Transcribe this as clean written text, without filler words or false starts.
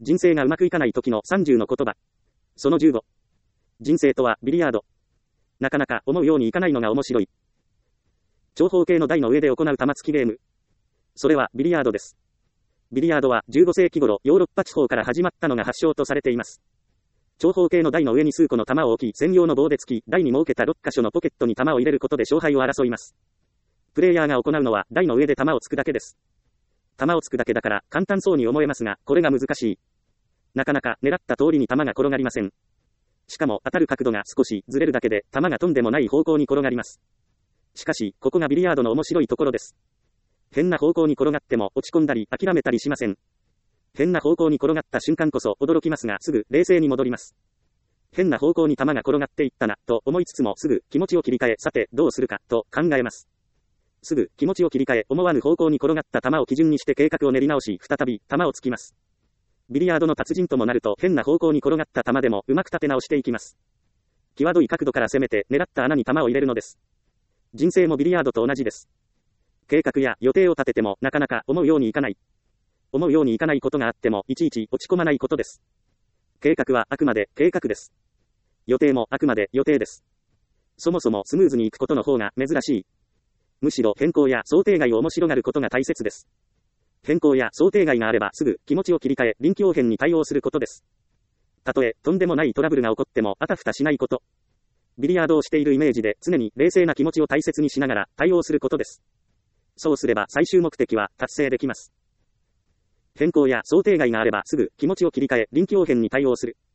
人生がうまくいかない時の30の言葉。その15。人生とはビリヤード。なかなか思うようにいかないのが面白い。長方形の台の上で行う玉突きゲーム。それはビリヤードです。ビリヤードは15世紀頃ヨーロッパ地方から始まったのが発祥とされています。長方形の台の上に数個の玉を置き、専用の棒で突き、台に設けた6箇所のポケットに玉を入れることで勝敗を争います。プレイヤーが行うのは台の上で玉を突くだけです。玉を突くだけだから簡単そうに思えますが、これが難しい。なかなか狙った通りに玉が転がりません。しかも当たる角度が少しずれるだけで玉がとんでもない方向に転がります。しかし、ここがビリヤードの面白いところです。変な方向に転がっても落ち込んだり諦めたりしません。変な方向に転がった瞬間こそ驚きますが、すぐ冷静に戻ります。変な方向に玉が転がっていったな、と思いつつもすぐ気持ちを切り替え、さてどうするか、と考えます。すぐ気持ちを切り替え、思わぬ方向に転がった玉を基準にして計画を練り直し、再び玉を突きます。ビリヤードの達人ともなると変な方向に転がった玉でもうまく立て直していきます。際どい角度から攻めて狙った穴に玉を入れるのです。人生もビリヤードと同じです。計画や予定を立ててもなかなか思うようにいかない。思うようにいかないことがあってもいちいち落ち込まないことです。計画はあくまで計画です。予定もあくまで予定です。そもそもスムーズにいくことの方が珍しい。むしろ変更や想定外を面白がることが大切です。変更や想定外があればすぐ気持ちを切り替え臨機応変に対応することです。たとえとんでもないトラブルが起こってもあたふたしないこと。ビリヤードをしているイメージで常に冷静な気持ちを大切にしながら対応することです。そうすれば最終目的は達成できます。変更や想定外があればすぐ気持ちを切り替え臨機応変に対応する。